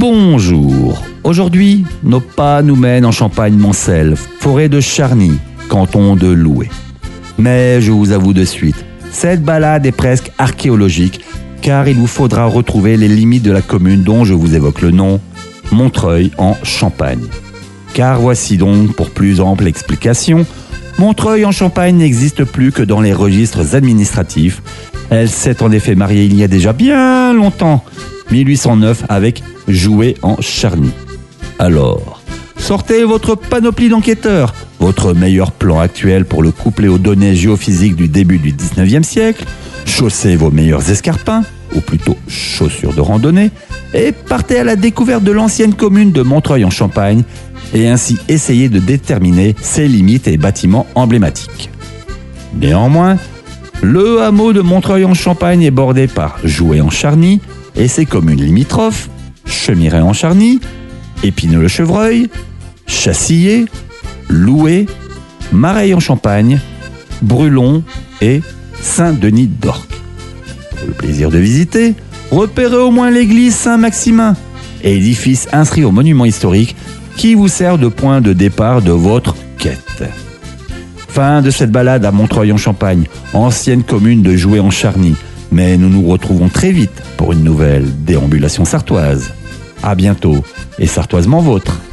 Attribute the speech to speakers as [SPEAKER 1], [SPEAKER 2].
[SPEAKER 1] Bonjour. Aujourd'hui, nos pas nous mènent en Champagne-Mancel, forêt de Charny, canton de Loué. Mais je vous avoue de suite, cette balade est presque archéologique, car il vous faudra retrouver les limites de la commune dont je vous évoque le nom, Montreuil en Champagne. Car voici donc, pour plus ample explication, Montreuil en Champagne n'existe plus que dans les registres administratifs. Elle s'est en effet mariée il y a déjà bien longtemps, 1809, avec Joué en Charny. Alors, sortez votre panoplie d'enquêteurs, votre meilleur plan actuel pour le coupler aux données géophysiques du début du 19e siècle, chaussez vos meilleurs escarpins, ou plutôt chaussures de randonnée, et partez à la découverte de l'ancienne commune de Montreuil en Champagne, et ainsi essayez de déterminer ses limites et bâtiments emblématiques. Néanmoins, le hameau de Montreuil en Champagne est bordé par Joué en Charny et ses communes limitrophes, Chemiret en Charny, Épineux-le-Chevreuil, Chassillet, Loué, Mareil en Champagne, Brulon et Saint-Denis d'Orc. Pour le plaisir de visiter, repérez au moins l'église Saint-Maximin, édifice inscrit au monument historique qui vous sert de point de départ de votre quête. Fin de cette balade à Montreuil en Champagne, ancienne commune de Joué en Charny, mais nous nous retrouvons très vite pour une nouvelle déambulation sartoise. À bientôt et sartoisement vôtre.